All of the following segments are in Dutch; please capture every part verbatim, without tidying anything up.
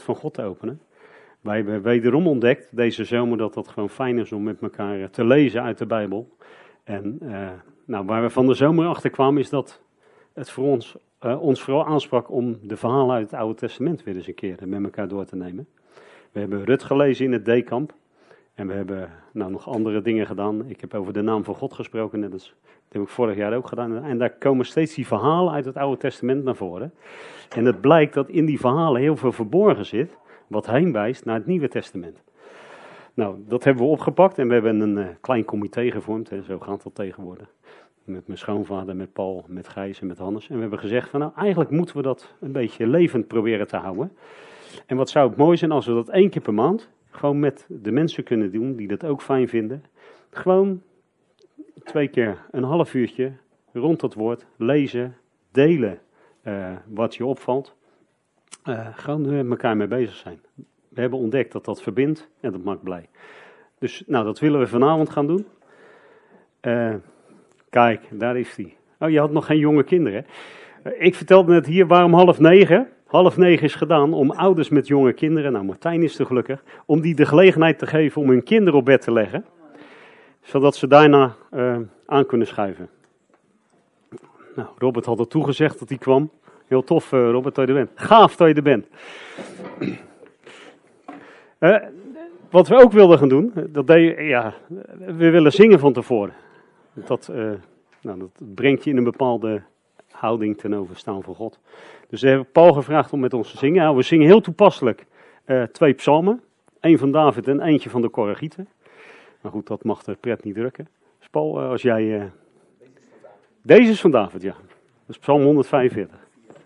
van God te openen. Wij hebben wederom ontdekt deze zomer dat het gewoon fijn is om met elkaar te lezen uit de Bijbel. En uh, nou, waar we van de zomer achter kwamen is dat het voor ons, uh, ons vooral aansprak om de verhalen uit het Oude Testament weer eens een keer met elkaar door te nemen. We hebben Rut gelezen in het D-kamp. En we hebben nou nog andere dingen gedaan. Ik heb over de naam van God gesproken, net als, dat heb ik vorig jaar ook gedaan. En daar komen steeds die verhalen uit het Oude Testament naar voren. En het blijkt dat in die verhalen heel veel verborgen zit, wat heenwijst naar het Nieuwe Testament. Nou, dat hebben we opgepakt en we hebben een uh, klein comité gevormd, hè, zo gaat dat tegenwoordig. Met mijn schoonvader, met Paul, met Gijs en met Hannes. En we hebben gezegd van nou, eigenlijk moeten we dat een beetje levend proberen te houden. En wat zou het mooi zijn als we dat één keer per maand gewoon met de mensen kunnen doen die dat ook fijn vinden. Gewoon twee keer een half uurtje rond dat woord lezen, delen uh, wat je opvalt. Uh, gewoon met elkaar mee bezig zijn. We hebben ontdekt dat dat verbindt en dat maakt blij. Dus nou, dat willen we vanavond gaan doen. Uh, kijk, daar is die. Oh, je had nog geen jonge kinderen. Uh, ik vertelde net hier waarom half negen. Half negen is gedaan om ouders met jonge kinderen, nou Martijn is te gelukkig, om die de gelegenheid te geven om hun kinderen op bed te leggen. Zodat ze daarna uh, aan kunnen schuiven. Nou, Robert had al toegezegd dat hij kwam. Heel tof, uh, Robert, dat je er bent. Gaaf dat je er bent. Uh, wat we ook wilden gaan doen, dat deed, ja, we willen zingen van tevoren. Dat, uh, nou, dat brengt je in een bepaalde houding ten overstaan van God. Dus we hebben Paul gevraagd om met ons te zingen. Nou, we zingen heel toepasselijk uh, twee psalmen. Eén van David en eentje van de Koragieten. Maar goed, dat mag de pret niet drukken. Dus Paul, uh, als jij... Uh... Deze is van David, ja. Dat is psalm honderdvijfenveertig.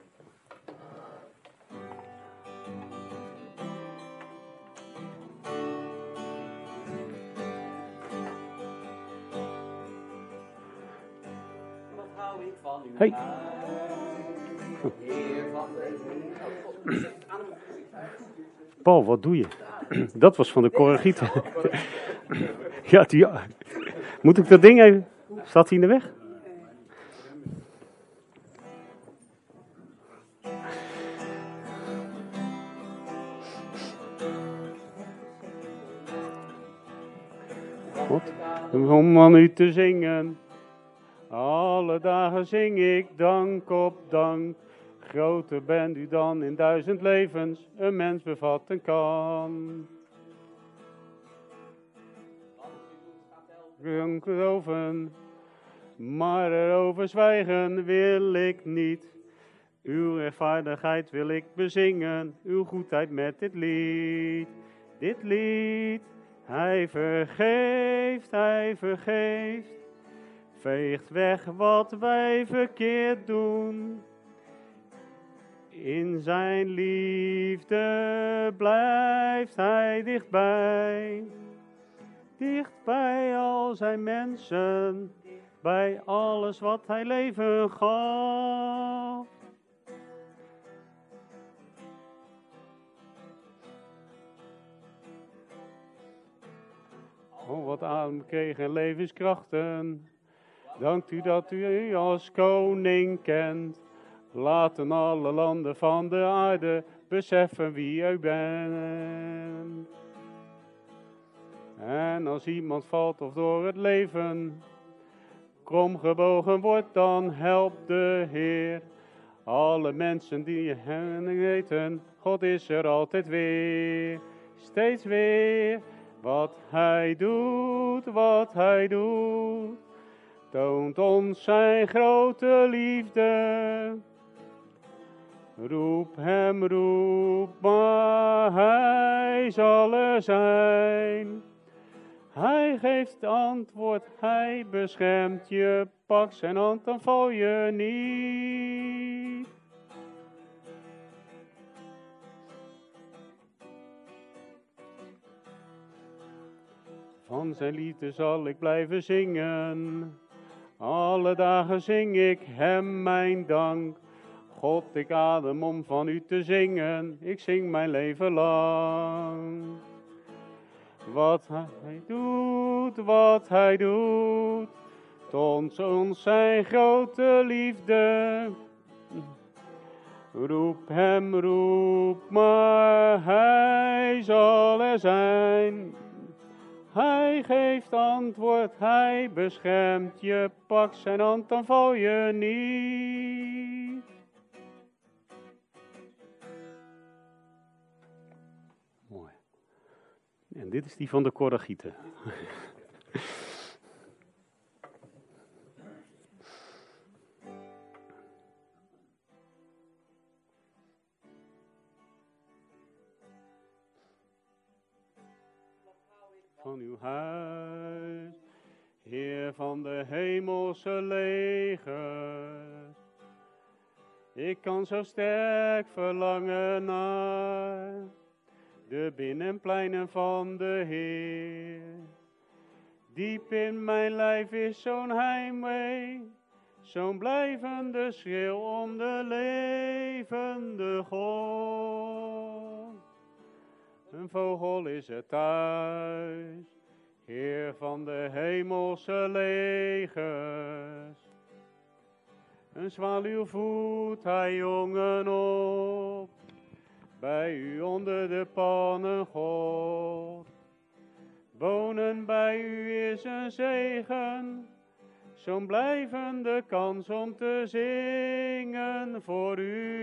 Hey. Paul, wat doe je? Dat was van de Koragieten. Ja, die... Moet ik dat ding even... Staat hij in de weg? Wat? Om aan u te zingen. Alle dagen zing ik dank op dank. Groter bent u dan in duizend levens een mens bevatten kan. Dank geloven, maar erover zwijgen wil ik niet. Uw rechtvaardigheid wil ik bezingen, uw goedheid met dit lied. Dit lied, hij vergeeft, hij vergeeft. Veegt weg wat wij verkeerd doen. In zijn liefde blijft hij dichtbij. Dicht bij al zijn mensen. Bij alles wat hij leven gaf. Oh, wat adem kreeg en levenskrachten. Dankt u dat u u als koning kent. Laten alle landen van de aarde beseffen wie u bent. En als iemand valt of door het leven kromgebogen wordt, dan helpt de Heer. Alle mensen die hem weten, God is er altijd weer. Steeds weer, wat hij doet, wat hij doet. Toont ons zijn grote liefde. Roep hem, roep, maar hij zal er zijn. Hij geeft antwoord, hij beschermt je. Pak zijn hand, dan val je niet. Van zijn liefde zal ik blijven zingen. Alle dagen zing ik hem mijn dank. God, ik adem om van u te zingen. Ik zing mijn leven lang. Wat hij doet, wat hij doet. Toont ons zijn grote liefde. Roep hem, roep, maar hij zal er zijn. Hij geeft antwoord, hij beschermt je, pak zijn hand, dan val je niet. Mooi. En dit is die van de Koragieten. Van uw huis, Heer van de hemelse legers. Ik kan zo sterk verlangen naar de binnenpleinen van de Heer. Diep in mijn lijf is zo'n heimwee, zo'n blijvende schreeuw om de levende God. Een vogel is het thuis, Heer van de hemelse legers. Een zwaluw voedt hij jongen op, bij u onder de pannen God. Wonen bij u is een zegen, zo'n blijvende kans om te zingen voor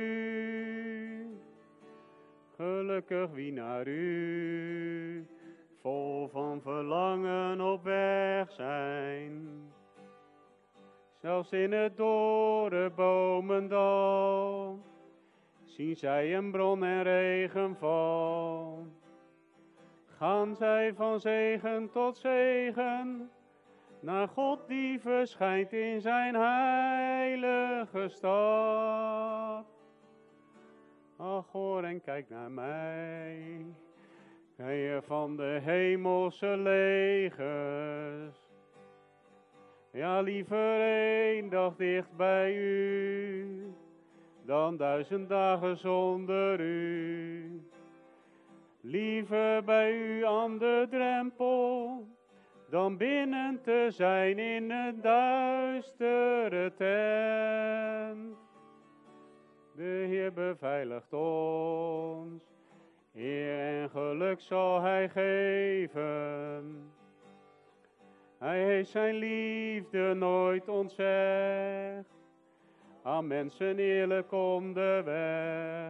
u. Gelukkig wie naar u, vol van verlangen op weg zijn. Zelfs in het dorre bomendal, zien zij een bron en regenval. Gaan zij van zegen tot zegen, naar God die verschijnt in zijn heilige stad. Ach, hoor en kijk naar mij, Heer van de hemelse legers. Ja, liever één dag dicht bij u, dan duizend dagen zonder u. Liever bij u aan de drempel, dan binnen te zijn in een duistere tent. De Heer beveiligt ons, eer en geluk zal hij geven. Hij heeft zijn liefde nooit ontzegd, aan mensen eerlijk om de weg.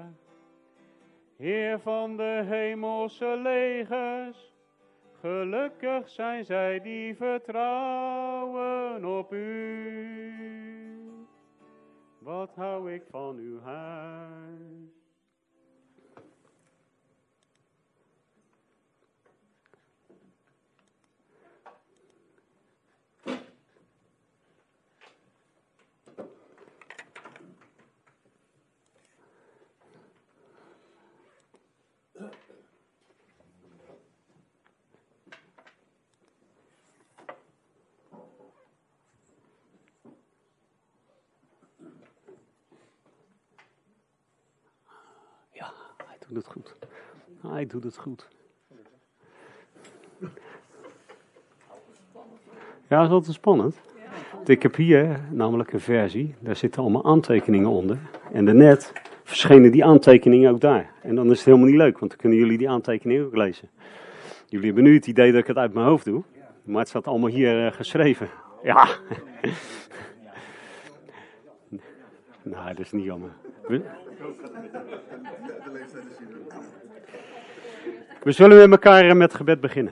Heer van de hemelse legers, gelukkig zijn zij die vertrouwen op u. Wat hou ik van uw huis. Hij doet het goed. Hij doet het goed. Ja, dat is altijd spannend. Ik heb hier namelijk een versie, daar zitten allemaal aantekeningen onder. En daarnet verschenen die aantekeningen ook daar. En dan is het helemaal niet leuk, want dan kunnen jullie die aantekeningen ook lezen. Jullie hebben nu het idee dat ik het uit mijn hoofd doe, maar het staat allemaal hier uh, geschreven. Ja. Nou, dat is niet jammer. We... We zullen met elkaar met gebed beginnen.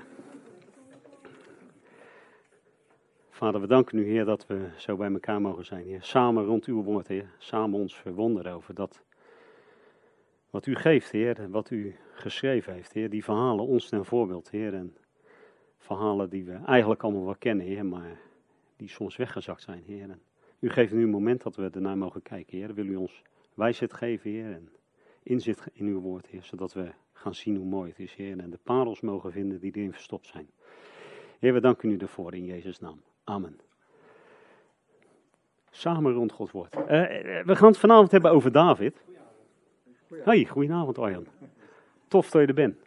Vader, we danken u, Heer, dat we zo bij elkaar mogen zijn, Heer. Samen rond uw woord, Heer. Samen ons verwonderen over dat wat u geeft, Heer. En wat u geschreven heeft, Heer. Die verhalen ons ten voorbeeld, Heer. En verhalen die we eigenlijk allemaal wel kennen, Heer. Maar die soms weggezakt zijn, Heer. En u geeft nu een moment dat we ernaar mogen kijken, Heer. Wil u ons wijsheid geven, Heer. En inzicht in uw woord, Heer. Zodat we gaan zien hoe mooi het is, Heer. En de parels mogen vinden die erin verstopt zijn. Heer, we danken u ervoor in Jezus' naam. Amen. Samen rond Gods woord. Uh, we gaan het vanavond hebben over David. Hoi, goedenavond Arjan. Tof dat je er bent.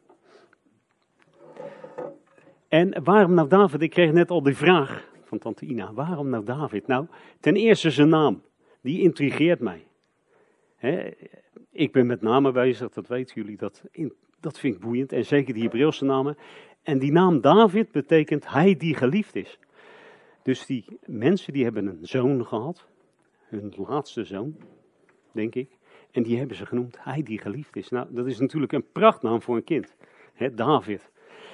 En waarom nou David? Ik kreeg net al die vraag van tante Ina. Waarom nou David? Nou, ten eerste zijn naam. Die intrigeert mij. He, ik ben met namen bezig, dat weten jullie, dat, in, dat vind ik boeiend. En zeker die Hebreeuwse namen. En die naam David betekent hij die geliefd is. Dus die mensen die hebben een zoon gehad, hun laatste zoon, denk ik. En die hebben ze genoemd hij die geliefd is. Nou, dat is natuurlijk een prachtnaam voor een kind. He, David.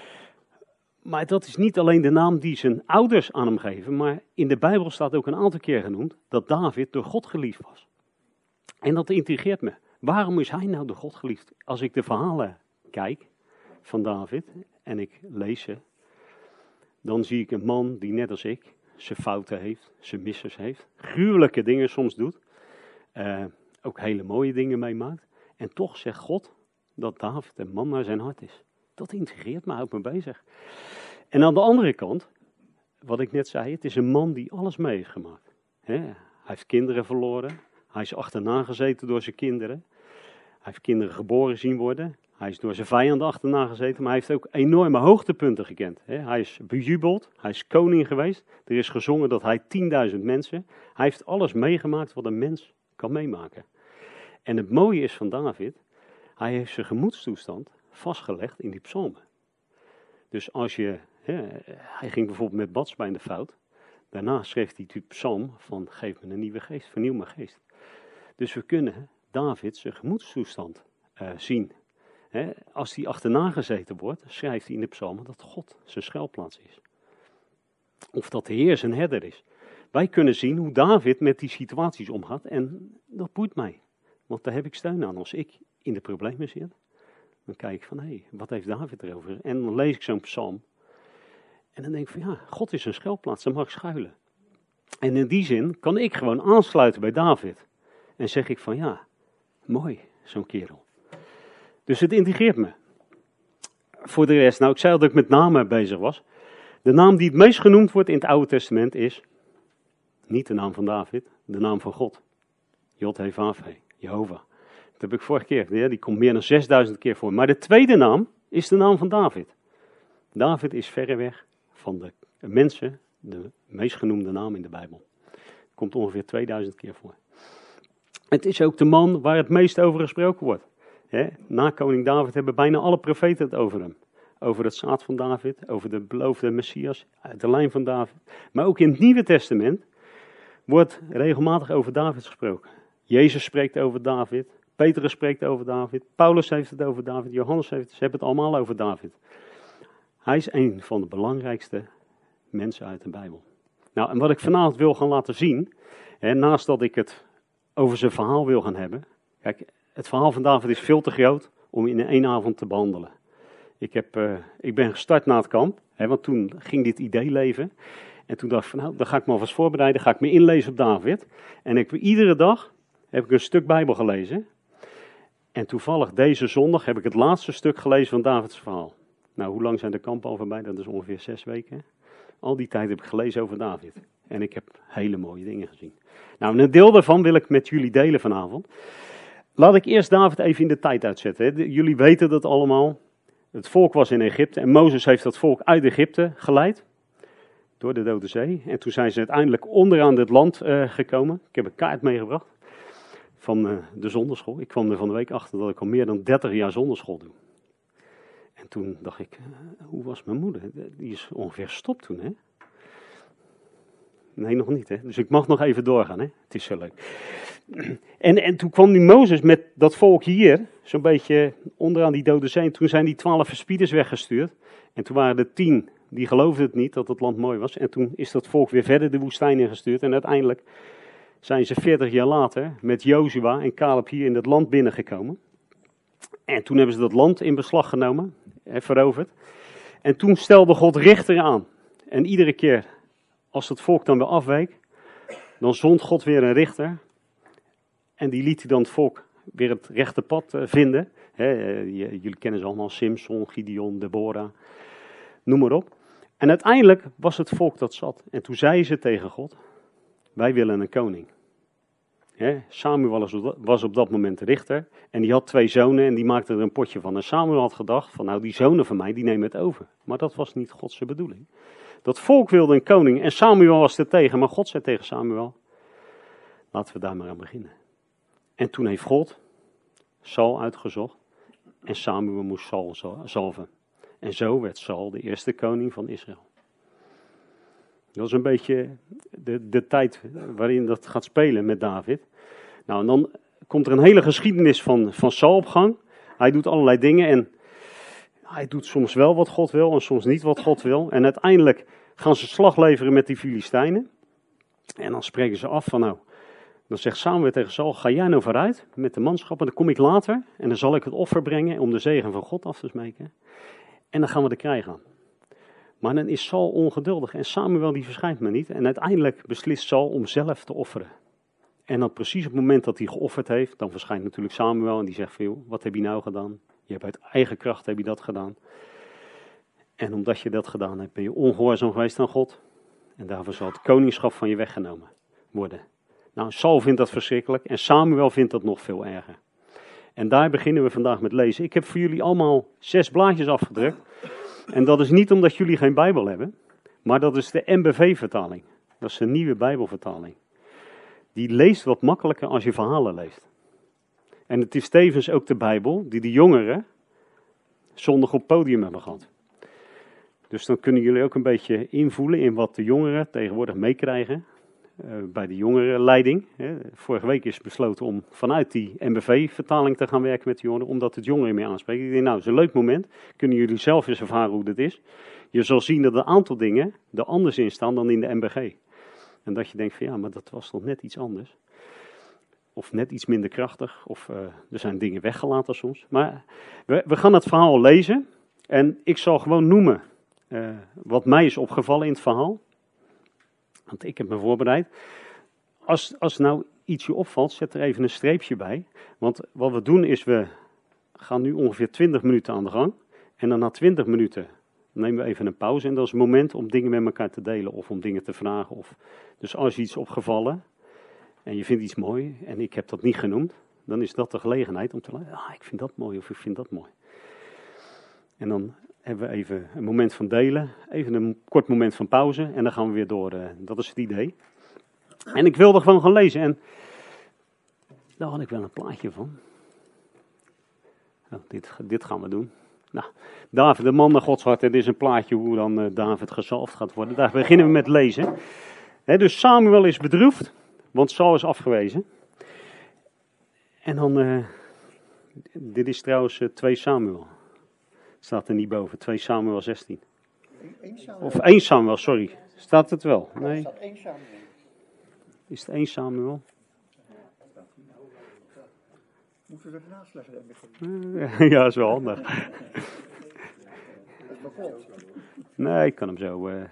Maar dat is niet alleen de naam die zijn ouders aan hem geven, maar in de Bijbel staat ook een aantal keer genoemd dat David door God geliefd was. En dat intrigeert me. Waarom is hij nou door God geliefd? Als ik de verhalen kijk van David en ik lees ze, dan zie ik een man die net als ik zijn fouten heeft, zijn missers heeft, gruwelijke dingen soms doet, uh, ook hele mooie dingen meemaakt. En toch zegt God dat David een man naar zijn hart is. Dat intrigeert me, houdt me bezig. En aan de andere kant, wat ik net zei, het is een man die alles mee heeft gemaakt. He, hij heeft kinderen verloren, hij is achterna gezeten door zijn kinderen. Hij heeft kinderen geboren zien worden. Hij is door zijn vijanden achterna gezeten, maar hij heeft ook enorme hoogtepunten gekend. He, hij is bejubeld, hij is koning geweest. Er is gezongen dat hij tienduizend mensen. Hij heeft alles meegemaakt wat een mens kan meemaken. En het mooie is van David, hij heeft zijn gemoedstoestand vastgelegd in die psalmen. Dus als je, hè, hij ging bijvoorbeeld met Batsba in de fout. Daarna schreef hij die psalm van geef me een nieuwe geest, vernieuw mijn geest. Dus we kunnen David zijn gemoedstoestand uh, zien. Hè, als hij achterna gezeten wordt, schrijft hij in de psalmen dat God zijn schuilplaats is. Of dat de Heer zijn herder is. Wij kunnen zien hoe David met die situaties omgaat en dat boeit mij. Want daar heb ik steun aan. Als ik in de problemen zit, dan kijk ik van, hé, hey, wat heeft David erover? En dan lees ik zo'n psalm. En dan denk ik van, ja, God is een schuilplaats, daar mag ik schuilen. En in die zin kan ik gewoon aansluiten bij David. En zeg ik van, ja, mooi, zo'n kerel. Dus het intrigeert me. Voor de rest, nou, ik zei al dat ik met namen bezig was. De naam die het meest genoemd wordt in het Oude Testament is, niet de naam van David, de naam van God. Jod-Heh-Vav-Heh, Jehovah. Dat heb ik vorige keer, ja, die komt meer dan zesduizend keer voor. Maar de tweede naam is de naam van David. David is verreweg van de mensen de meest genoemde naam in de Bijbel. Komt ongeveer tweeduizend keer voor. Het is ook de man waar het meest over gesproken wordt. He, na koning David hebben bijna alle profeten het over hem. Over het zaad van David, over de beloofde Messias, uit de lijn van David. Maar ook in het Nieuwe Testament wordt regelmatig over David gesproken. Jezus spreekt over David, Petrus spreekt over David, Paulus heeft het over David, Johannes heeft het, ze hebben het allemaal over David. Hij is een van de belangrijkste mensen uit de Bijbel. Nou, en wat ik vanavond wil gaan laten zien, hè, naast dat ik het over zijn verhaal wil gaan hebben. Kijk, het verhaal van David is veel te groot om in één avond te behandelen. Ik, heb, uh, ik ben gestart na het kamp, hè, want toen ging dit idee leven. En toen dacht ik van, nou, dan ga ik me alvast voorbereiden, ga ik me inlezen op David. En ik, iedere dag heb ik een stuk Bijbel gelezen. En toevallig deze zondag heb ik het laatste stuk gelezen van Davids verhaal. Nou, hoe lang zijn de kampen al voorbij? Dat is ongeveer zes weken. Al die tijd heb ik gelezen over David. En ik heb hele mooie dingen gezien. Nou, een deel daarvan wil ik met jullie delen vanavond. Laat ik eerst David even in de tijd uitzetten. Hè. Jullie weten dat allemaal. Het volk was in Egypte en Mozes heeft dat volk uit Egypte geleid. Door de Dode Zee. En toen zijn ze uiteindelijk onderaan dit land uh, gekomen. Ik heb een kaart meegebracht van uh, de zonderschool. Ik kwam er van de week achter dat ik al meer dan dertig jaar zonderschool doe. En toen dacht ik, uh, hoe was mijn moeder? Die is ongeveer gestopt toen, hè? Nee, nog niet, hè? Dus ik mag nog even doorgaan, hè? Het is zo leuk. En, en toen kwam die Mozes met dat volk hier, zo'n beetje onderaan die Dode Zee. En toen zijn die twaalf verspieders weggestuurd. En toen waren er tien, die geloofden het niet, dat het land mooi was. En toen is dat volk weer verder de woestijn ingestuurd. En uiteindelijk zijn ze veertig jaar later met Jozua en Caleb hier in het land binnengekomen. En toen hebben ze dat land in beslag genomen en veroverd. En toen stelde God richter aan. En iedere keer als het volk dan weer afweek, dan zond God weer een richter. En die liet hij dan het volk weer het rechte pad vinden. He, jullie kennen ze allemaal, Simson, Gideon, Deborah, noem maar op. En uiteindelijk was het volk dat zat. En toen zeiden ze tegen God, wij willen een koning. He, Samuel was op dat moment de richter. En die had twee zonen en die maakte er een potje van. En Samuel had gedacht van, nou die zonen van mij, die nemen het over. Maar dat was niet Gods bedoeling. Dat volk wilde een koning en Samuel was er tegen. Maar God zei tegen Samuel, laten we daar maar aan beginnen. En toen heeft God Saul uitgezocht en Samuel moest Saul zalven. En zo werd Saul de eerste koning van Israël. Dat is een beetje de, de tijd waarin dat gaat spelen met David. Nou, en dan komt er een hele geschiedenis van, van Saul op gang. Hij doet allerlei dingen en hij doet soms wel wat God wil en soms niet wat God wil. En uiteindelijk gaan ze slag leveren met die Filistijnen. En dan spreken ze af van nou, dan zegt Samuel tegen Saul, ga jij nou vooruit met de manschappen, dan kom ik later en dan zal ik het offer brengen om de zegen van God af te smeken. En dan gaan we de krijg aan. Maar dan is Saul ongeduldig en Samuel die verschijnt maar niet. En uiteindelijk beslist Saul om zelf te offeren. En dan precies op het moment dat hij geofferd heeft, dan verschijnt natuurlijk Samuel en die zegt van, joh, wat heb je nou gedaan? Je hebt uit eigen kracht heb je dat gedaan. En omdat je dat gedaan hebt, ben je ongehoorzaam geweest aan God. En daarvoor zal het koningschap van je weggenomen worden. Nou, Saul vindt dat verschrikkelijk en Samuel vindt dat nog veel erger. En daar beginnen we vandaag met lezen. Ik heb voor jullie allemaal zes blaadjes afgedrukt. En dat is niet omdat jullie geen Bijbel hebben, maar dat is de M B V-vertaling. Dat is een nieuwe Bijbelvertaling. Die leest wat makkelijker als je verhalen leest. En het is tevens ook de Bijbel die de jongeren zondag op het podium hebben gehad. Dus dan kunnen jullie ook een beetje invoelen in wat de jongeren tegenwoordig meekrijgen. Uh, bij de jongerenleiding. Hè. Vorige week is besloten om vanuit die M B V-vertaling te gaan werken met de jongeren, omdat het jongeren meer aanspreekt. Ik denk, nou, het is een leuk moment. Kunnen jullie zelf eens ervaren hoe dat is. Je zal zien dat een aantal dingen er anders in staan dan in de M B G. En dat je denkt van ja, maar dat was toch net iets anders. Of net iets minder krachtig. Of uh, er zijn dingen weggelaten soms. Maar we, we gaan het verhaal lezen. En ik zal gewoon noemen uh, wat mij is opgevallen in het verhaal. Want ik heb me voorbereid. Als, als nou iets je opvalt, zet er even een streepje bij. Want wat we doen is, we gaan nu ongeveer twintig minuten aan de gang. En dan na twintig minuten nemen we even een pauze. En dat is een moment om dingen met elkaar te delen of om dingen te vragen. Of, dus als je iets opgevallen en je vindt iets mooi en ik heb dat niet genoemd, dan is dat de gelegenheid om te zeggen, ah, ik vind dat mooi of ik vind dat mooi. En dan hebben we even een moment van delen, even een kort moment van pauze en dan gaan we weer door. Uh, dat is het idee. En ik wilde gewoon gaan lezen en daar had ik wel een plaatje van. Nou, dit, dit gaan we doen. Nou, David, de man naar Gods hart, dit is een plaatje hoe dan uh, David gezalfd gaat worden. Daar beginnen we met lezen. He, dus Samuel is bedroefd, want Saul is afgewezen. En dan, uh, dit is trouwens uh, twee Samuel. Staat er niet boven, twee Samuel zestien. Samuel. Of één Samuel, sorry. Staat het wel? Nee. Staat één Samuel. Is het één Samuel? Moeten we ernaast leggen, denk ik. Ja, is wel handig. Nee, ik kan hem zo. Uh...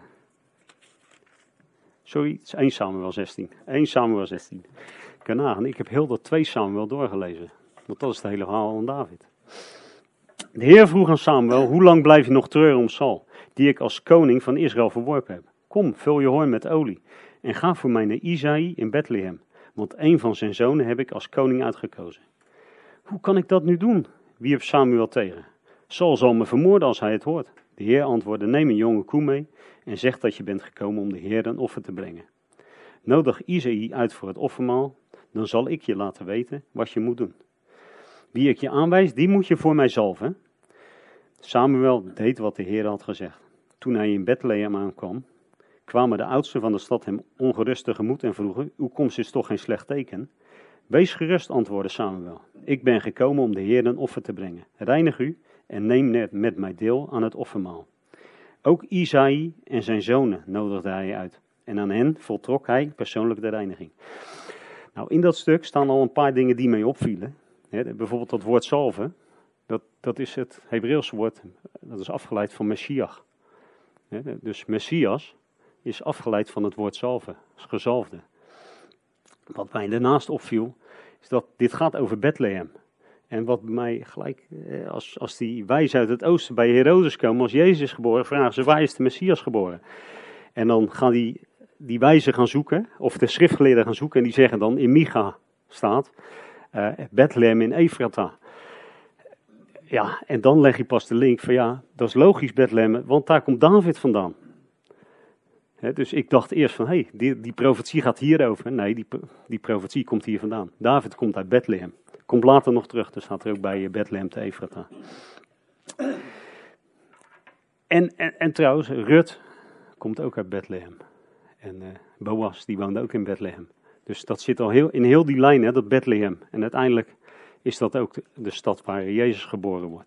Sorry, het is één Samuel zestien. één Samuel zestien. Ik kan nagaan, ik heb heel dat twee Samuel doorgelezen. Want dat is het hele verhaal van David. De Heer vroeg aan Samuel, hoe lang blijf je nog treuren om Saul, die ik als koning van Israël verworpen heb? Kom, vul je hoorn met olie en ga voor mij naar Isaï in Bethlehem, want een van zijn zonen heb ik als koning uitgekozen. Hoe kan ik dat nu doen? Wierp Samuel tegen. Saul zal me vermoorden als hij het hoort. De Heer antwoordde, neem een jonge koe mee en zeg dat je bent gekomen om de Heer een offer te brengen. Nodig Isaï uit voor het offermaal, dan zal ik je laten weten wat je moet doen. Wie ik je aanwijs, die moet je voor mij zalven. Samuel deed wat de Heer had gezegd. Toen hij in Bethlehem aankwam, kwamen de oudsten van de stad hem ongerust tegemoet en vroegen, uw komst is toch geen slecht teken? Wees gerust, antwoordde Samuel. Ik ben gekomen om de Heer een offer te brengen. Reinig u en neem met mij deel aan het offermaal. Ook Isaï en zijn zonen nodigde hij uit. En aan hen voltrok hij persoonlijk de reiniging. Nou, in dat stuk staan al een paar dingen die mij opvielen. He, bijvoorbeeld dat woord zalven. Dat, dat is het Hebreeuwse woord, dat is afgeleid van Messias. He, dus Messias is afgeleid van het woord zalven, gezalfde. Wat mij daarnaast opviel, is dat dit gaat over Bethlehem. En wat mij gelijk, als, als die wijzen uit het oosten bij Herodes komen, als Jezus is geboren, vragen ze, waar is de Messias geboren? En dan gaan die, die wijzen gaan zoeken, of de schriftgeleerden gaan zoeken, en die zeggen dan, in Micha staat, uh, Bethlehem in Ephrata. Ja, en dan leg je pas de link van, ja, dat is logisch Bethlehem, want daar komt David vandaan. He, dus ik dacht eerst van, hé, hey, die, die profetie gaat hierover. Nee, die, die profetie komt hier vandaan. David komt uit Bethlehem. Komt later nog terug, er staat er ook bij Bethlehem te Efrata. En, en, en trouwens, Rut komt ook uit Bethlehem. En uh, Boas, die woonde ook in Bethlehem. Dus dat zit al heel, in heel die lijn, hè, dat Bethlehem. En uiteindelijk is dat ook de, de stad waar Jezus geboren wordt.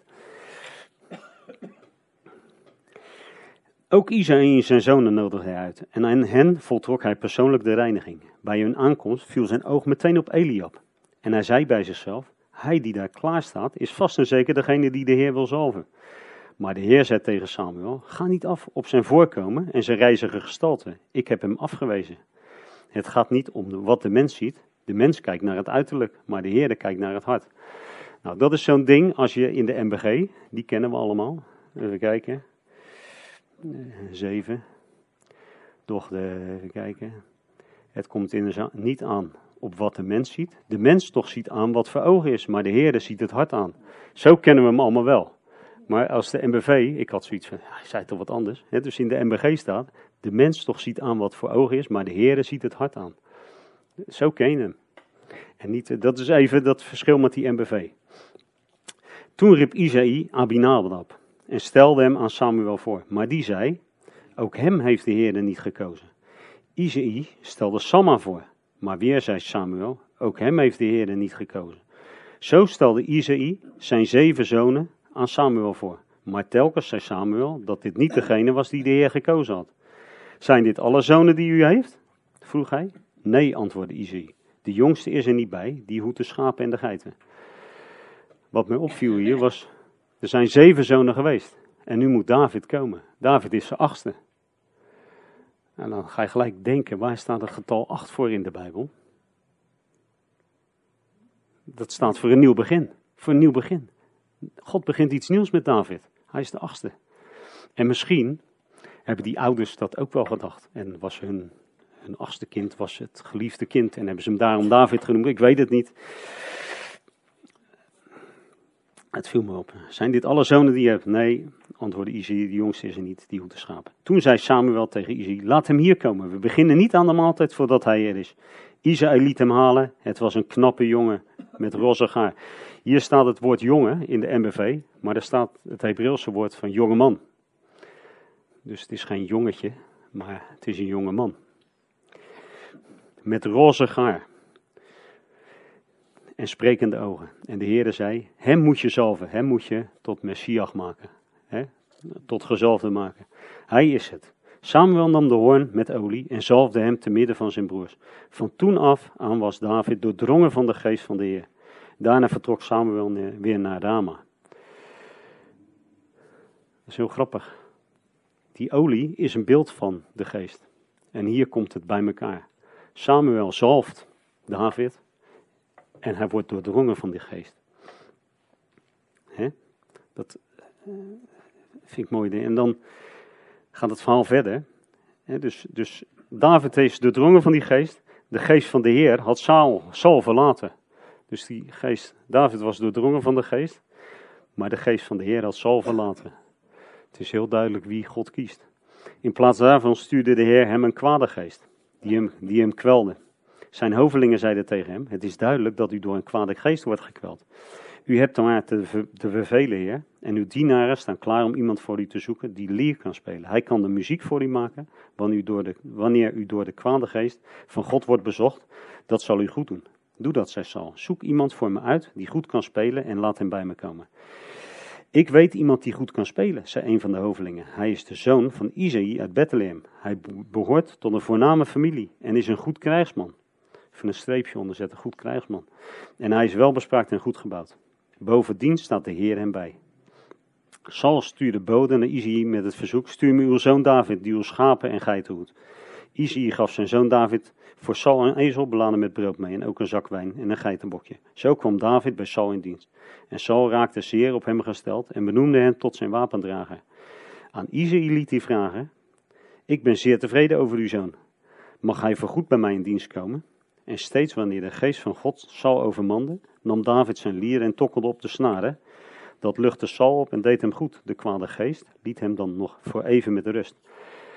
Ook Isaïe en zijn zonen nodigde hij uit. En aan hen voltrok hij persoonlijk de reiniging. Bij hun aankomst viel zijn oog meteen op Eliab. En hij zei bij zichzelf, hij die daar klaar staat, is vast en zeker degene die de Heer wil zalven. Maar de Heer zei tegen Samuel, ga niet af op zijn voorkomen en zijn reizige gestalte. Ik heb hem afgewezen. Het gaat niet om wat de mens ziet. De mens kijkt naar het uiterlijk, maar de Heer kijkt naar het hart. Nou, dat is zo'n ding als je in de M B G, die kennen we allemaal. Even kijken. Zeven. Doch, de, even kijken. Het komt inderdaad niet aan op wat de mens ziet. De mens toch ziet aan wat voor ogen is, maar de Heer ziet het hart aan. Zo kennen we hem allemaal wel. Maar als de M B V, ik had zoiets van, hij zei toch wat anders. Hè? Dus in de M B G staat, de mens toch ziet aan wat voor ogen is, maar de Heer ziet het hart aan. Zo ken je hem. En niet, dat is even dat verschil met die M B V. Toen riep Isaïe Abinadab en stelde hem aan Samuel voor. Maar die zei, ook hem heeft de Heer niet gekozen. Isaïe stelde Samma voor. Maar weer zei Samuel, ook hem heeft de Heer niet gekozen. Zo stelde Isaïe zijn zeven zonen aan Samuel voor. Maar telkens zei Samuel dat dit niet degene was die de Heer gekozen had. Zijn dit alle zonen die u heeft? Vroeg hij. Nee, antwoordde Isaïe. De jongste is er niet bij, die hoedt de schapen en de geiten. Wat mij opviel hier was, er zijn zeven zonen geweest. En nu moet David komen. David is zijn achtste. En dan ga je gelijk denken, waar staat het getal acht voor in de Bijbel? Dat staat voor een nieuw begin. Voor een nieuw begin. God begint iets nieuws met David. Hij is de achtste. En misschien hebben die ouders dat ook wel gedacht. En was hun, hun achtste kind was het geliefde kind. En hebben ze hem daarom David genoemd. Ik weet het niet. Het viel me op. Zijn dit alle zonen die je hebt? Nee, antwoordde Isaïe, de jongste is er niet, die hoedt de schapen. Toen zei Samuel tegen Isaïe, laat hem hier komen. We beginnen niet aan de maaltijd voordat hij er is. Isaïe liet hem halen. Het was een knappe jongen met rozig haar. Hier staat het woord jongen in de M B V, maar er staat het Hebreeuwse woord van jongeman. Dus het is geen jongetje, maar het is een jongeman. Met rozig haar. En sprekende ogen. En de Heere zei, hem moet je zalven, hem moet je tot Messias maken. Hè? Tot gezalfde maken. Hij is het. Samuel nam de hoorn met olie en zalfde hem te midden van zijn broers. Van toen af aan was David doordrongen van de geest van de Heer. Daarna vertrok Samuel weer naar Rama. Dat is heel grappig. Die olie is een beeld van de geest. En hier komt het bij elkaar. Samuel zalft David. En hij wordt doordrongen van die geest. Hè? Dat uh, vind ik mooi. En dan gaat het verhaal verder. Hè? Dus, dus David is doordrongen van die geest. De geest van de Heer had Saul, Saul verlaten. Dus die geest, David was doordrongen van de geest. Maar de geest van de Heer had Saul verlaten. Het is heel duidelijk wie God kiest. In plaats daarvan stuurde de Heer hem een kwade geest. Die hem, die hem kwelde. Zijn hovelingen zeiden tegen hem, het is duidelijk dat u door een kwade geest wordt gekweld. U hebt dan maar te, te vervelen, Heer, en uw dienaren staan klaar om iemand voor u te zoeken die lier kan spelen. Hij kan de muziek voor u maken, wanneer u door de, wanneer u door de kwade geest van God wordt bezocht, dat zal u goed doen. Doe dat, zei Saul. Zoek iemand voor me uit die goed kan spelen en laat hem bij me komen. Ik weet iemand die goed kan spelen, zei een van de hovelingen. Hij is de zoon van Isaïe uit Bethlehem. Hij behoort tot een voorname familie en is een goed krijgsman. Even een streepje onder zetten, goed krijgsman. En hij is welbespraakt en goed gebouwd. Bovendien staat de Heer hem bij. Saul stuurde bode naar Isaïe met het verzoek, stuur me uw zoon David, die uw schapen en geiten hoedt. Isaïe gaf zijn zoon David voor Saul een ezel beladen met brood mee en ook een zak wijn en een geitenbokje. Zo kwam David bij Saul in dienst. En Saul raakte zeer op hem gesteld en benoemde hem tot zijn wapendrager. Aan Isaïe liet hij vragen, ik ben zeer tevreden over uw zoon. Mag hij voorgoed bij mij in dienst komen? En steeds wanneer de geest van God Saul overmande, nam David zijn lier en tokkelde op de snaren. Dat luchtte Saul op en deed hem goed. De kwade geest liet hem dan nog voor even met rust.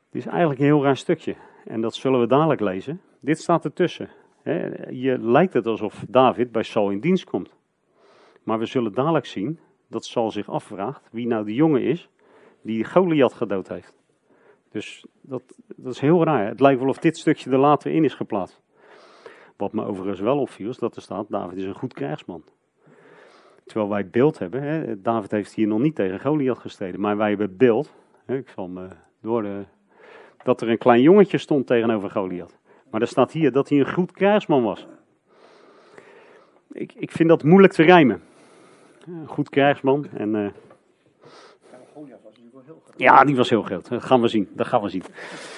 Het is eigenlijk een heel raar stukje. En dat zullen we dadelijk lezen. Dit staat ertussen. He, hier lijkt het alsof David bij Saul in dienst komt. Maar we zullen dadelijk zien dat Saul zich afvraagt wie nou de jongen is die Goliath gedood heeft. Dus dat, dat is heel raar. Het lijkt wel of dit stukje er later in is geplaatst. Wat me overigens wel opviel is dat er staat, David is een goed krijgsman. Terwijl wij het beeld hebben, hè, David heeft hier nog niet tegen Goliath gestreden, maar wij hebben het beeld, hè, ik zal me door de, dat er een klein jongetje stond tegenover Goliath. Maar er staat hier dat hij een goed krijgsman was. Ik, ik vind dat moeilijk te rijmen. Een goed krijgsman en... Uh, Goliath was natuurlijk wel heel groot. Ja, die was heel groot. Dat gaan we zien. Dat gaan we zien.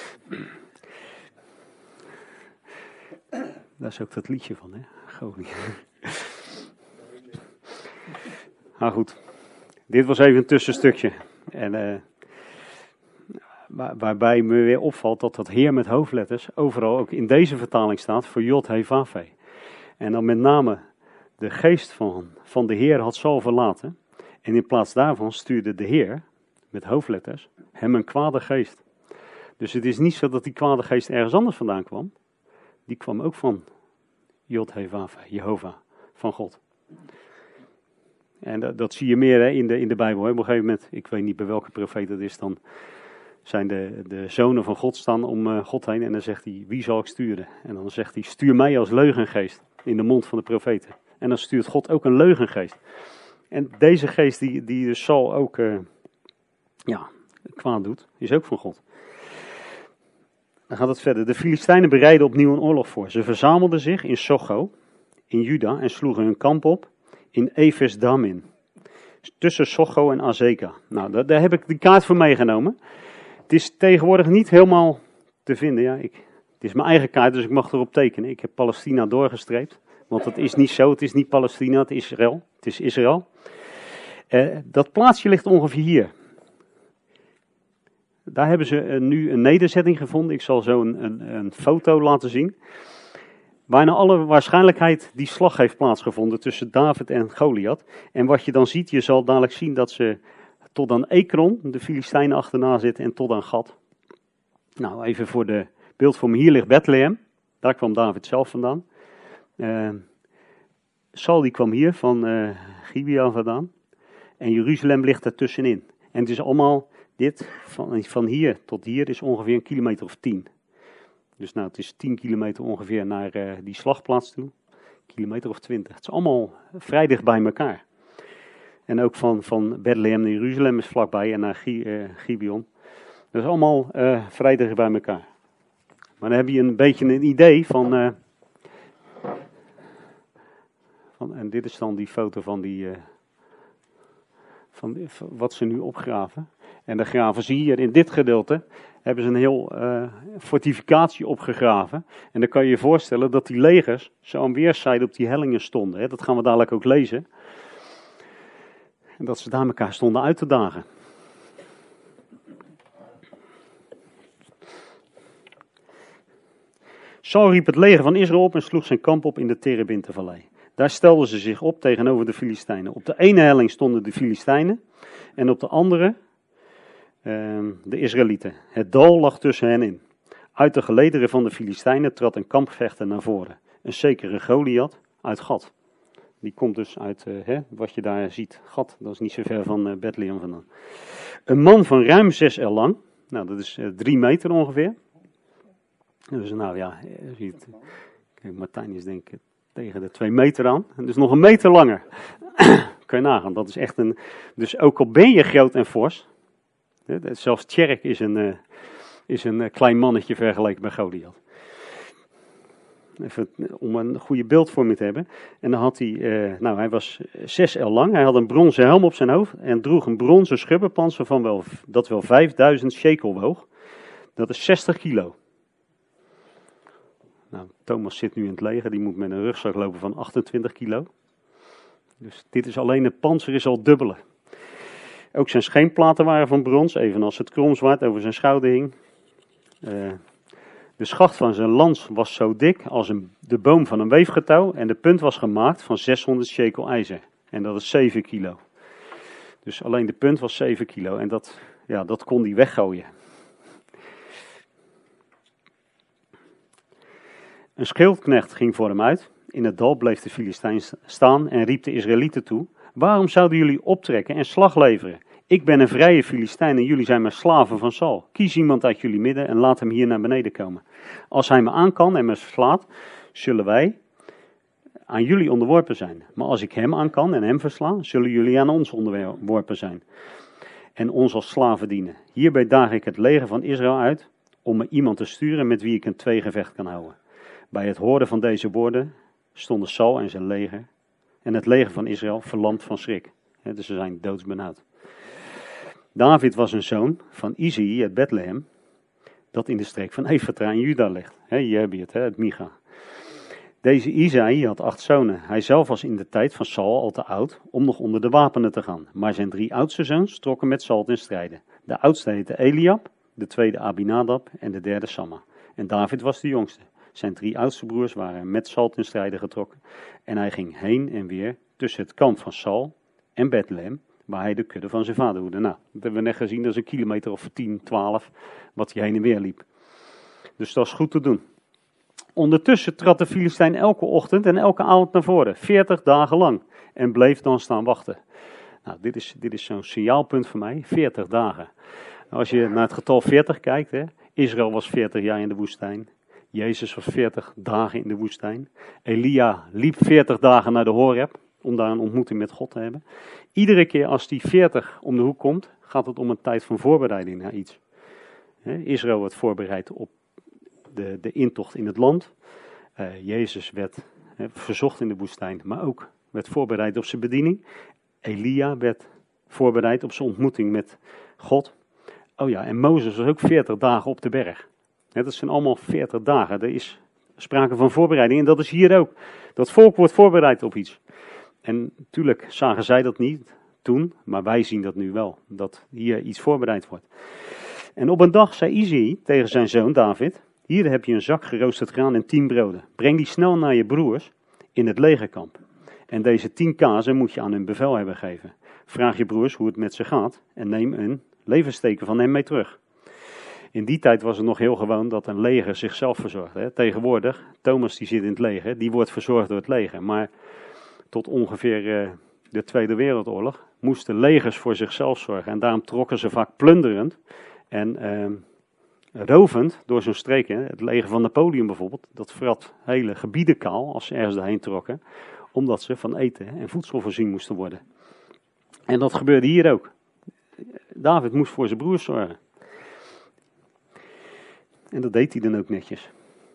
Daar is ook dat liedje van, hè? Goliath. Maar goed, dit was even een tussenstukje. En uh, waar, waarbij me weer opvalt dat dat Heer met hoofdletters overal ook in deze vertaling staat voor Jod He Vav He. En dan met name de geest van, van de Heer had Saul verlaten. En in plaats daarvan stuurde de Heer, met hoofdletters, hem een kwade geest. Dus het is niet zo dat die kwade geest ergens anders vandaan kwam. Die kwam ook van Jod He Vav He, Jehovah, van God. En dat, dat zie je meer hè, in, de, in de Bijbel. Hè. Op een gegeven moment, ik weet niet bij welke profeet dat is, dan zijn de, de zonen van God staan om uh, God heen. En dan zegt hij, wie zal ik sturen? En dan zegt hij, stuur mij als leugengeest in de mond van de profeten. En dan stuurt God ook een leugengeest. En deze geest die, die dus Saul ook uh, ja, kwaad doet, is ook van God. Dan gaat het verder. De Filistijnen bereidden opnieuw een oorlog voor. Ze verzamelden zich in Socho, in Juda, en sloegen hun kamp op in Eves Damin. Tussen Socho en Azeka. Nou, daar, daar heb ik de kaart voor meegenomen. Het is tegenwoordig niet helemaal te vinden. Ja, ik, het is mijn eigen kaart, dus ik mag erop tekenen. Ik heb Palestina doorgestreept. Want het is niet zo, het is niet Palestina, het is Israël. Het is Israël. Uh, dat plaatsje ligt ongeveer hier. Daar hebben ze uh, nu een nederzetting gevonden. Ik zal zo een, een, een foto laten zien. Waar naar alle waarschijnlijkheid die slag heeft plaatsgevonden tussen David en Goliath. En wat je dan ziet, je zal dadelijk zien dat ze tot aan Ekron, de Filistijnen achterna zitten, en tot aan Gad. Nou, even voor de beeldvorm. Hier ligt Bethlehem. Daar kwam David zelf vandaan. Uh, Saul die kwam hier van uh, Gibeon vandaan. En Jeruzalem ligt daartussenin. En het is allemaal dit, van, van hier tot hier is ongeveer een kilometer of tien. Dus nou, het is tien kilometer ongeveer naar uh, die slagplaats toe. Kilometer of twintig. Het is allemaal vrij dicht bij elkaar. En ook van, van Bethlehem naar Jeruzalem is vlakbij en naar G- uh, Gibeon. Dat is allemaal uh, vrij dicht bij elkaar. Maar dan heb je een beetje een idee van, uh, van... En dit is dan die foto van die... Uh, van, die, van wat ze nu opgraven. En dan graven ze hier in dit gedeelte, hebben ze een heel uh, fortificatie opgegraven. En dan kan je je voorstellen dat die legers zo aan weerszijden op die hellingen stonden. Hè. Dat gaan we dadelijk ook lezen. En dat ze daar elkaar stonden uit te dagen. Saul riep het leger van Israël op en sloeg zijn kamp op in de Terebintenvallei. Daar stelden ze zich op tegenover de Filistijnen. Op de ene helling stonden de Filistijnen en op de andere uh, de Israëlieten. Het dal lag tussen hen in. Uit de gelederen van de Filistijnen trad een kampvechter naar voren. Een zekere Goliath uit Gad. Die komt dus uit, uh, hè, wat je daar ziet, Gad, dat is niet zo ver van uh, Bethlehem vandaan. Een man van ruim zes el lang, nou dat is uh, drie meter ongeveer. Dus nou ja, je ziet, kijk, Martijn is denk ik tegen de twee meter aan, dus nog een meter langer. Kan je nagaan, dat is echt een, dus ook al ben je groot en fors, hè, zelfs Tjerk is een, uh, is een uh, klein mannetje vergeleken bij Goliath. Even om een goede beeldvorming te hebben. En dan had hij, uh, nou hij was zes el lang, hij had een bronzen helm op zijn hoofd en droeg een bronzen schubbenpanzer van wel, dat wel vijfduizend shekel woog. Dat is zestig kilo. Nou, Thomas zit nu in het leger, die moet met een rugzak lopen van achtentwintig kilo. Dus dit is alleen, het panzer is al dubbele. Ook zijn scheenplaten waren van brons, evenals het kromzwaard over zijn schouder hing. Uh, de schacht van zijn lans was zo dik als een, de boom van een weefgetouw en de punt was gemaakt van zeshonderd shekel ijzer. En dat is zeven kilo. Dus alleen de punt was zeven kilo en dat, ja, dat kon hij weggooien. Een schildknecht ging voor hem uit. In het dal bleef de Filistijn staan en riep de Israëlieten toe: waarom zouden jullie optrekken en slag leveren? Ik ben een vrije Filistijn en jullie zijn maar slaven van Saul. Kies iemand uit jullie midden en laat hem hier naar beneden komen. Als hij me aan kan en me verslaat, zullen wij aan jullie onderworpen zijn. Maar als ik hem aan kan en hem versla, zullen jullie aan ons onderworpen zijn. En ons als slaven dienen. Hierbij daag ik het leger van Israël uit om me iemand te sturen met wie ik een tweegevecht kan houden. Bij het horen van deze woorden stonden Saul en zijn leger en het leger van Israël verlamd van schrik. He, dus ze zijn doodsbenauwd. David was een zoon van Izei uit Bethlehem, dat in de streek van Efrata in Juda ligt. He, hier heb je het, he, het Micha. Deze Izei had acht zonen. Hij zelf was in de tijd van Saul al te oud om nog onder de wapenen te gaan. Maar zijn drie oudste zoons trokken met Saul ten strijde. De oudste heette Eliab, de tweede Abinadab en de derde Samma. En David was de jongste. Zijn drie oudste broers waren met Saul ten strijde getrokken. En hij ging heen en weer tussen het kamp van Saul en Bethlehem, waar hij de kudde van zijn vader hoedde. Nou, dat hebben we net gezien, dat is een kilometer of tien, twaalf, wat hij heen en weer liep. Dus dat is goed te doen. Ondertussen trad de Filistijn elke ochtend en elke avond naar voren, veertig dagen lang, en bleef dan staan wachten. Nou, dit is, dit is zo'n signaalpunt voor mij, veertig dagen. Als je naar het getal veertig kijkt, hè, Israël was veertig jaar in de woestijn. Jezus was veertig dagen in de woestijn. Elia liep veertig dagen naar de Horeb, om daar een ontmoeting met God te hebben. Iedere keer als die veertig om de hoek komt, gaat het om een tijd van voorbereiding naar iets. Israël werd voorbereid op de, de intocht in het land. Uh, Jezus werd he, verzocht in de woestijn, maar ook werd voorbereid op zijn bediening. Elia werd voorbereid op zijn ontmoeting met God. Oh ja, en Mozes was ook veertig dagen op de berg. He, dat zijn allemaal veertig dagen. Er is sprake van voorbereiding en dat is hier ook. Dat volk wordt voorbereid op iets. En natuurlijk zagen zij dat niet toen, maar wij zien dat nu wel. Dat hier iets voorbereid wordt. En op een dag zei Izei tegen zijn zoon David: hier heb je een zak geroosterd graan en tien broden. Breng die snel naar je broers in het legerkamp. En deze tien kazen moet je aan hun bevelhebber geven. Vraag je broers hoe het met ze gaat en neem een levensteken van hem mee terug. In die tijd was het nog heel gewoon dat een leger zichzelf verzorgde. Hè. Tegenwoordig, Thomas die zit in het leger, die wordt verzorgd door het leger. Maar tot ongeveer uh, de Tweede Wereldoorlog moesten legers voor zichzelf zorgen. En daarom trokken ze vaak plunderend en uh, rovend door zo'n streek. Hè. Het leger van Napoleon bijvoorbeeld, dat vrat hele gebieden kaal als ze ergens daarheen trokken. Omdat ze van eten en voedsel voorzien moesten worden. En dat gebeurde hier ook. David moest voor zijn broers zorgen. En dat deed hij dan ook netjes.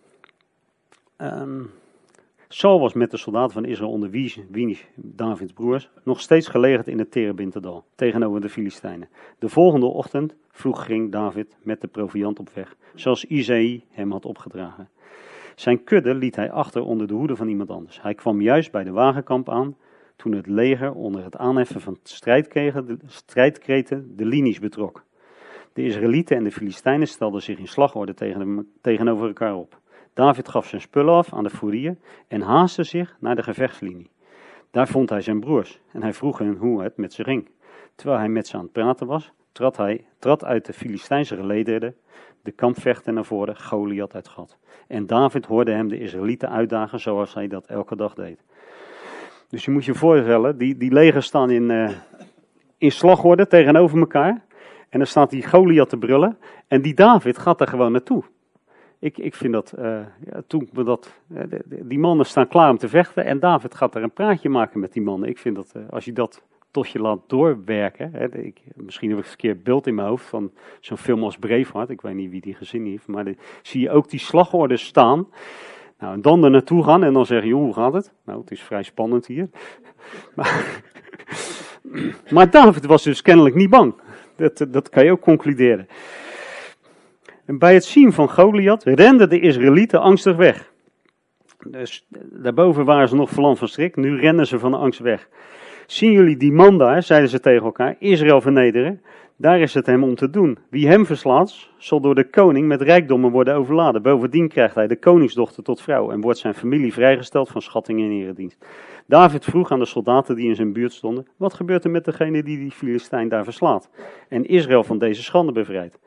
Um, Saul was met de soldaten van Israël onder wie, wie Davids broers nog steeds gelegerd in het Terebintedal tegenover de Filistijnen. De volgende ochtend vroeg ging David met de proviand op weg, zoals Izei hem had opgedragen. Zijn kudde liet hij achter onder de hoede van iemand anders. Hij kwam juist bij de wagenkamp aan toen het leger onder het aanheffen van strijdkreten de, strijdkreten de linies betrok. De Israëlieten en de Filistijnen stelden zich in slagorde tegen, tegenover elkaar op. David gaf zijn spullen af aan de foerier en haastte zich naar de gevechtslinie. Daar vond hij zijn broers en hij vroeg hen hoe het met ze ging. Terwijl hij met ze aan het praten was, trad hij trad uit de Filistijnse gelederen de kampvechter naar voren, Goliath uit Gat. En David hoorde hem de Israëlieten uitdagen zoals hij dat elke dag deed. Dus je moet je voorstellen, die, die legers staan in, uh, in slagorde tegenover elkaar. En dan staat die Goliath te brullen. En die David gaat er gewoon naartoe. Ik, ik vind dat, uh, ja, toen we dat, uh, die mannen staan klaar om te vechten. En David gaat er een praatje maken met die mannen. Ik vind dat, uh, als je dat tot je laat doorwerken. Hè, ik, misschien heb ik een verkeerd beeld in mijn hoofd van zo'n film als Braveheart. Ik weet niet wie die gezien heeft. Maar dan zie je ook die slagordes staan. Nou, en dan er naartoe gaan en dan zeggen, joh, hoe gaat het? Nou, het is vrij spannend hier. Maar, maar David was dus kennelijk niet bang. Dat, dat kan je ook concluderen. En bij het zien van Goliath renden de Israëlieten angstig weg. Dus daarboven waren ze nog verlamd van schrik, nu rennen ze van de angst weg. Zien jullie die man daar, zeiden ze tegen elkaar, Israël vernederen? Daar is het hem om te doen. Wie hem verslaat, zal door de koning met rijkdommen worden overladen. Bovendien krijgt hij de koningsdochter tot vrouw en wordt zijn familie vrijgesteld van schatting en eredienst. David vroeg aan de soldaten die in zijn buurt stonden, wat gebeurt er met degene die die Filistijn daar verslaat en Israël van deze schande bevrijdt?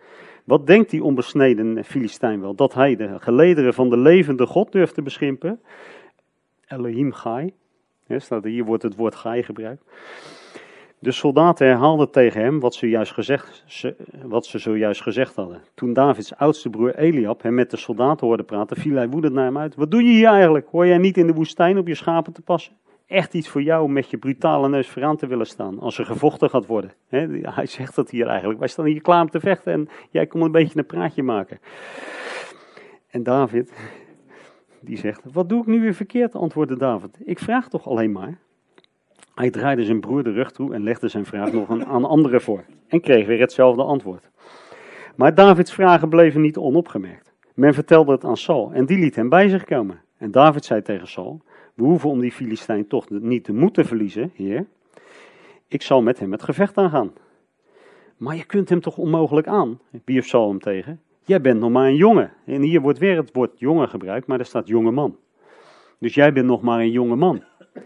Wat denkt die onbesneden Filistijn wel? Dat hij de gelederen van de levende God durft te beschimpen? Elohim Gai. Ja, staat er, hier wordt het woord Gai gebruikt. De soldaten herhaalden tegen hem wat ze, juist gezegd, ze, wat ze zojuist gezegd hadden. Toen Davids oudste broer Eliab hem met de soldaten hoorde praten, viel hij woedend naar hem uit. Wat doe je hier eigenlijk? Hoor jij niet in de woestijn op je schapen te passen? Echt iets voor jou om met je brutale neus vooraan te willen staan, als er gevochten gaat worden. He, hij zegt dat hier eigenlijk. Wij staan hier klaar om te vechten en jij komt een beetje een praatje maken. En David, die zegt, wat doe ik nu weer verkeerd, antwoordde David. Ik vraag toch alleen maar. Hij draaide zijn broer de rug toe en legde zijn vraag nog aan, aan anderen voor. En kreeg weer hetzelfde antwoord. Maar Davids vragen bleven niet onopgemerkt. Men vertelde het aan Saul en die liet hem bij zich komen. En David zei tegen Saul, we hoeven om die Filistijn toch niet de moed te verliezen, heer. Ik zal met hem het gevecht aangaan. Maar je kunt hem toch onmogelijk aan, wierp Saul hem tegen. Jij bent nog maar een jongen. En hier wordt weer het woord jongen gebruikt, maar er staat jonge man. Dus jij bent nog maar een jonge man.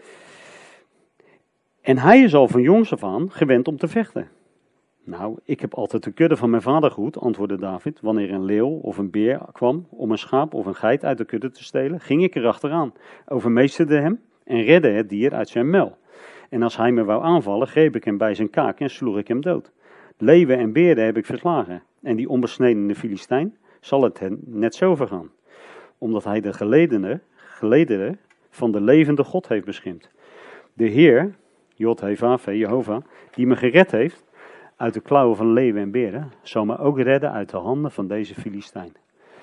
En hij is al van jongs af aan gewend om te vechten. Nou, ik heb altijd de kudde van mijn vader gehoed, antwoordde David. Wanneer een leeuw of een beer kwam om een schaap of een geit uit de kudde te stelen, ging ik erachteraan, overmeesterde hem en redde het dier uit zijn muil. En als hij me wou aanvallen, greep ik hem bij zijn kaak en sloeg ik hem dood. Leeuwen en beerden heb ik verslagen. En die onbesnedene Filistijn zal het hen net zo vergaan. Omdat hij de geledene, geledene van de levende God heeft beschimpt. De Heer, Jod-Heh-Vah-Veh, Jehovah, die me gered heeft uit de klauwen van leeuwen en beren, zal me ook redden uit de handen van deze Filistijn.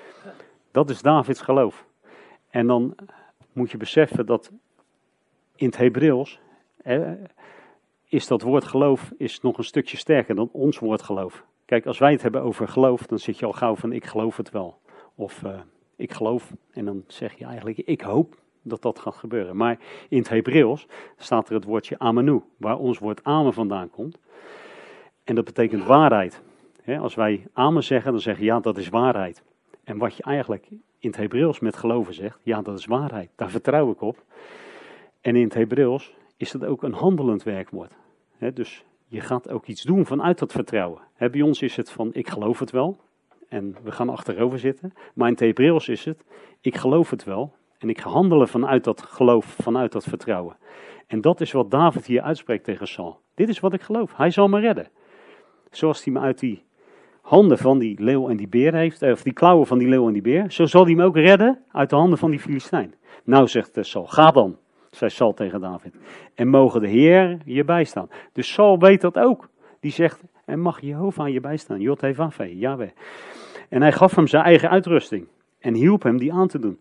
Dat is Davids geloof. En dan moet je beseffen dat in het Hebreeuws eh, is dat woord geloof is nog een stukje sterker dan ons woord geloof. Kijk, als wij het hebben over geloof, dan zit je al gauw van ik geloof het wel. Of uh, ik geloof, en dan zeg je eigenlijk ik hoop dat dat gaat gebeuren. Maar in het Hebreeuws staat er het woordje amenu, waar ons woord amen vandaan komt. En dat betekent waarheid. He, als wij amen zeggen, dan zeg je ja, dat is waarheid. En wat je eigenlijk in het Hebreeuws met geloven zegt, ja, dat is waarheid. Daar vertrouw ik op. En in het Hebreeuws is het ook een handelend werkwoord. He, dus je gaat ook iets doen vanuit dat vertrouwen. He, bij ons is het van ik geloof het wel en we gaan achterover zitten. Maar in het Hebreeuws is het ik geloof het wel en ik ga handelen vanuit dat geloof, vanuit dat vertrouwen. En dat is wat David hier uitspreekt tegen Saul. Dit is wat ik geloof. Hij zal me redden. Zoals hij me uit die handen van die leeuw en die beer heeft, of die klauwen van die leeuw en die beer, zo zal hij me ook redden uit de handen van die Filistijn. Nou, zegt Saul, ga dan, zei Saul tegen David, en mogen de Heer je bijstaan. Dus Saul weet dat ook. Die zegt, en mag Jehovah aan je bijstaan, Jod-Heh-Vah-Veh, Yahweh. En hij gaf hem zijn eigen uitrusting en hielp hem die aan te doen.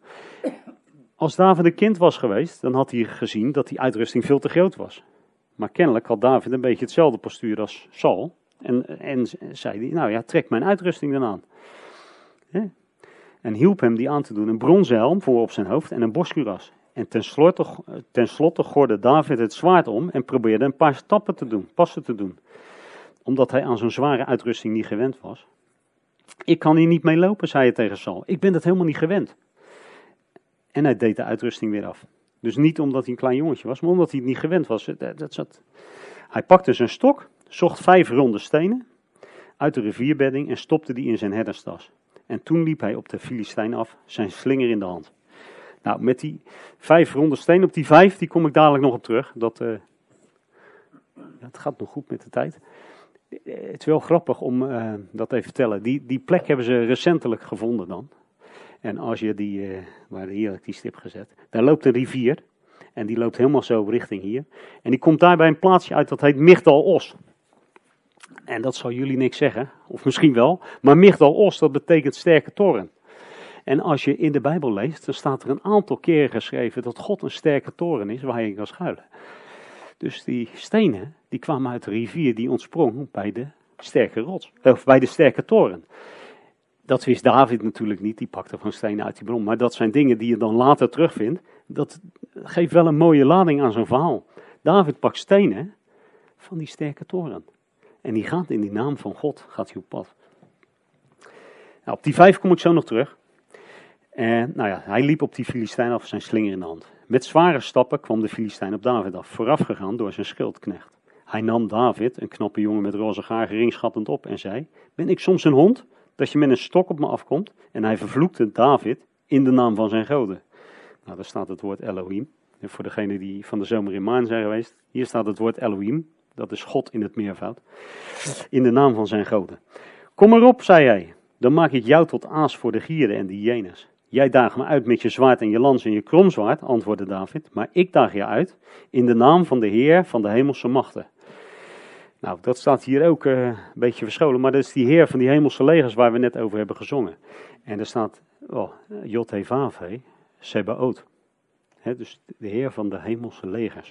Als David een kind was geweest, dan had hij gezien dat die uitrusting veel te groot was. Maar kennelijk had David een beetje hetzelfde postuur als Saul. En, en zei hij, nou ja, trek mijn uitrusting dan aan. He? En hielp hem die aan te doen. Een bronzen helm voor op zijn hoofd en een borstkuras. En tenslotte, tenslotte gordde David het zwaard om en probeerde een paar stappen te doen, passen te doen. Omdat hij aan zo'n zware uitrusting niet gewend was. Ik kan hier niet mee lopen, zei hij tegen Saul. Ik ben dat helemaal niet gewend. En hij deed de uitrusting weer af. Dus niet omdat hij een klein jongetje was, maar omdat hij het niet gewend was. Dat, dat zat. Hij pakte zijn stok, zocht vijf ronde stenen uit de rivierbedding en stopte die in zijn herderstas. En toen liep hij op de Filistijn af, zijn slinger in de hand. Nou, met die vijf ronde stenen, op die vijf, die kom ik dadelijk nog op terug. Dat, uh, dat gaat nog goed met de tijd. Het is wel grappig om uh, dat even te vertellen. Die, die plek hebben ze recentelijk gevonden dan. En als je die, uh, waar hier heb ik die stip gezet, daar loopt een rivier. En die loopt helemaal zo richting hier. En die komt daar bij een plaatsje uit, dat heet Migdal-Os. En dat zal jullie niks zeggen, of misschien wel. Maar Migdal-Os, dat betekent sterke toren. En als je in de Bijbel leest, dan staat er een aantal keren geschreven dat God een sterke toren is waar je kan schuilen. Dus die stenen, die kwamen uit de rivier die ontsprong bij de sterke rots, of bij de sterke toren. Dat wist David natuurlijk niet, die pakte van stenen uit die bron. Maar dat zijn dingen die je dan later terugvindt. Dat geeft wel een mooie lading aan zo'n verhaal. David pakt stenen van die sterke toren. En die gaat in die naam van God, gaat hij op pad. Nou, op die vijf kom ik zo nog terug. En nou ja, hij liep op die Filistijn af, zijn slinger in de hand. Met zware stappen kwam de Filistijn op David af, voorafgegaan door zijn schildknecht. Hij nam David, een knappe jongen met roze haar, geringschattend op en zei, ben ik soms een hond, dat je met een stok op me afkomt. En hij vervloekte David in de naam van zijn goden. Nou, daar staat het woord Elohim. En voor degenen die van de zomer in Maan zijn geweest. Hier staat het woord Elohim. Dat is God in het meervoud. In de naam van zijn goden. Kom erop, zei hij. Dan maak ik jou tot aas voor de gieren en de hyena's. Jij daagt me uit met je zwaard en je lans en je kromzwaard, antwoordde David. Maar ik daag je uit in de naam van de Heer van de hemelse machten. Nou, dat staat hier ook uh, een beetje verscholen. Maar dat is die Heer van die hemelse legers waar we net over hebben gezongen. En er staat oh, Jod-Heh-Vav-He, Sebaot. He, dus de Heer van de hemelse legers.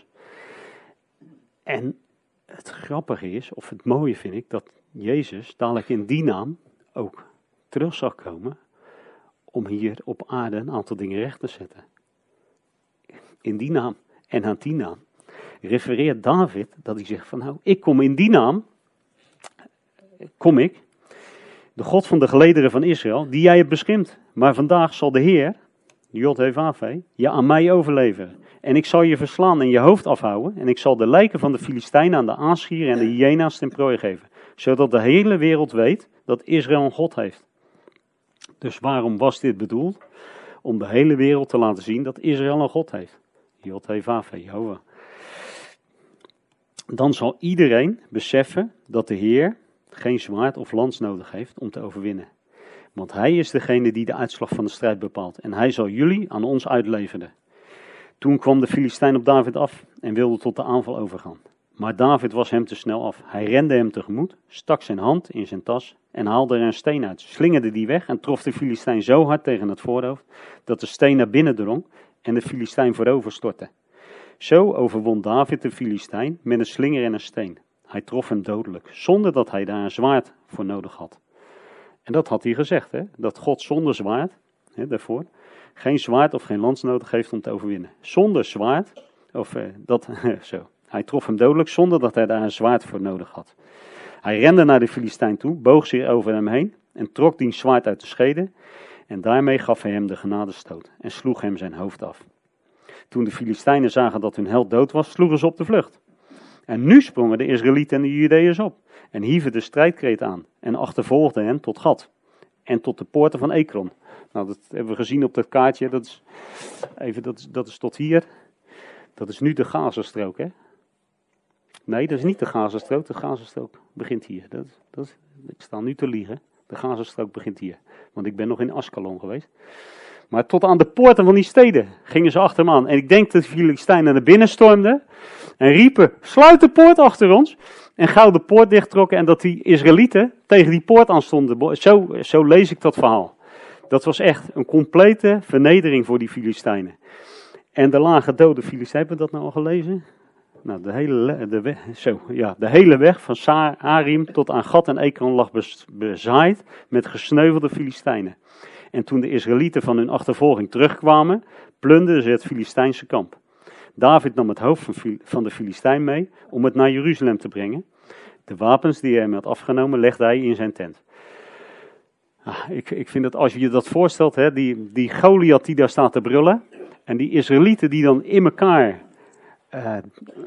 En het grappige is, of het mooie vind ik, dat Jezus dadelijk in die naam ook terug zal komen om hier op aarde een aantal dingen recht te zetten. In die naam en aan die naam refereert David dat hij zegt van nou, ik kom in die naam, kom ik, de God van de gelederen van Israël, die jij hebt beschimd. Maar vandaag zal de Heer, Jod-Heh-Vav-He, je aan mij overleveren. En ik zal je verslaan en je hoofd afhouden. En ik zal de lijken van de Filistijnen aan de aasgieren en de hyena's ten prooi geven. Zodat de hele wereld weet dat Israël een God heeft. Dus waarom was dit bedoeld? Om de hele wereld te laten zien dat Israël een God heeft. Jod-Heh-Vav-He, Jehovah. Dan zal iedereen beseffen dat de Heer geen zwaard of lans nodig heeft om te overwinnen. Want hij is degene die de uitslag van de strijd bepaalt. En hij zal jullie aan ons uitleveren. Toen kwam de Filistijn op David af en wilde tot de aanval overgaan. Maar David was hem te snel af. Hij rende hem tegemoet, stak zijn hand in zijn tas en haalde er een steen uit. Slingerde die weg en trof de Filistijn zo hard tegen het voorhoofd dat de steen naar binnen drong en de Filistijn voorover stortte. Zo overwon David de Filistijn met een slinger en een steen. Hij trof hem dodelijk, zonder dat hij daar een zwaard voor nodig had. En dat had hij gezegd, hè? Dat God zonder zwaard, hè, daarvoor, geen zwaard of geen lans nodig heeft om te overwinnen. Zonder zwaard, of eh, dat, zo. Hij trof hem dodelijk zonder dat hij daar een zwaard voor nodig had. Hij rende naar de Filistijn toe, boog zich over hem heen en trok diens zwaard uit de schede. En daarmee gaf hij hem de genadestoot en sloeg hem zijn hoofd af. Toen de Filistijnen zagen dat hun held dood was, sloegen ze op de vlucht. En nu sprongen de Israëlieten en de Judeërs op en hieven de strijdkreet aan en achtervolgden hen tot Gat en tot de poorten van Ekron. Nou, dat hebben we gezien op dat kaartje, dat is, even, dat is, dat is tot hier. Dat is nu de Gazastrook, hè? Nee, dat is niet de Gazastrook, de Gazastrook begint hier. Dat, dat, ik sta nu te liegen, de Gazastrook begint hier, want ik ben nog in Ascalon geweest. Maar tot aan de poorten van die steden gingen ze achter hem aan. En ik denk dat de Filistijnen naar binnen stormden en riepen, sluit de poort achter ons. En gauw de poort dichttrokken en dat die Israëlieten tegen die poort aanstonden. Zo, zo lees ik dat verhaal. Dat was echt een complete vernedering voor die Filistijnen. En de lage dode Filistijnen, hebben we dat nou al gelezen? Nou, de hele, de weg, zo, ja, de hele weg van Saarim tot aan Gat en Ekron lag bezaaid met gesneuvelde Filistijnen. En toen de Israëlieten van hun achtervolging terugkwamen, plunderden ze het Filistijnse kamp. David nam het hoofd van de Filistijn mee om het naar Jeruzalem te brengen. De wapens die hij hem had afgenomen legde hij in zijn tent. Ah, ik, ik vind dat als je je dat voorstelt, hè, die, die Goliath die daar staat te brullen en die Israëlieten die dan in elkaar uh,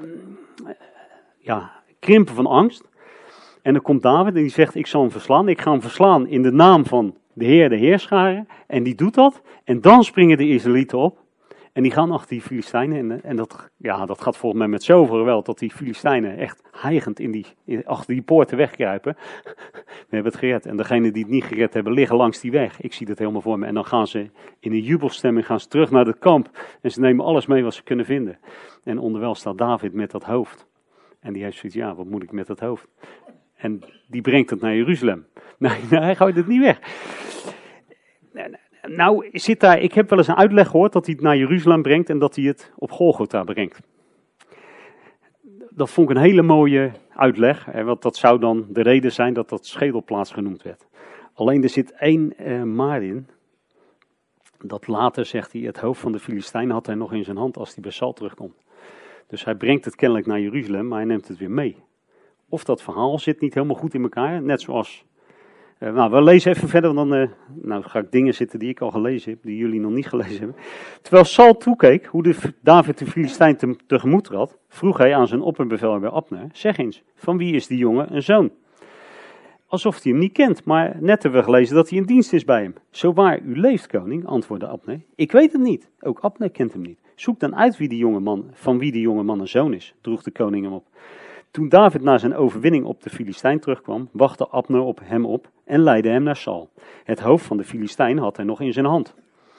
ja, krimpen van angst. En dan komt David en die zegt, ik zal hem verslaan. Ik ga hem verslaan in de naam van de Heer, de Heerscharen. En die doet dat. En dan springen de Israëlieten op. En die gaan achter die Filistijnen. En, en dat, ja, dat gaat volgens mij met zoveel geweld dat die Filistijnen echt hijgend in die, in, achter die poorten wegkruipen. We hebben het gered. En degenen die het niet gered hebben, liggen langs die weg. Ik zie dat helemaal voor me. En dan gaan ze in een jubelstemming gaan ze terug naar het kamp. En ze nemen alles mee wat ze kunnen vinden. En onderwijl staat David met dat hoofd. En die heeft zoiets, ja, wat moet ik met dat hoofd? En die brengt het naar Jeruzalem. Nee, nee, hij gooit het niet weg. Nou, zit daar, ik heb wel eens een uitleg gehoord dat hij het naar Jeruzalem brengt en dat hij het op Golgotha brengt. Dat vond ik een hele mooie uitleg, hè, want dat zou dan de reden zijn dat dat schedelplaats genoemd werd. Alleen er zit één uh, maar in, dat later zegt hij, het hoofd van de Filistijn had hij nog in zijn hand als hij bij Saul terugkomt. Dus hij brengt het kennelijk naar Jeruzalem, maar hij neemt het weer mee. Of dat verhaal zit niet helemaal goed in elkaar, net zoals... Uh, nou, we lezen even verder, want dan uh, nou, ga ik dingen zitten die ik al gelezen heb, die jullie nog niet gelezen hebben. Terwijl Saul toekeek hoe de, David de Filistijn te, tegemoet trad, vroeg hij aan zijn opperbevelhebber Abner, zeg eens, van wie is die jongen een zoon? alsof hij hem niet kent, maar net hebben we gelezen dat hij in dienst is bij hem. Zo waar u leeft, koning, antwoordde Abner. Ik weet het niet. Ook Abner kent hem niet. Zoek dan uit wie die jonge man, van wie die jonge man een zoon is, droeg de koning hem op. Toen David na zijn overwinning op de Filistijn terugkwam, wachtte Abner op hem op en leidde hem naar Saul. Het hoofd van de Filistijn had hij nog in zijn hand.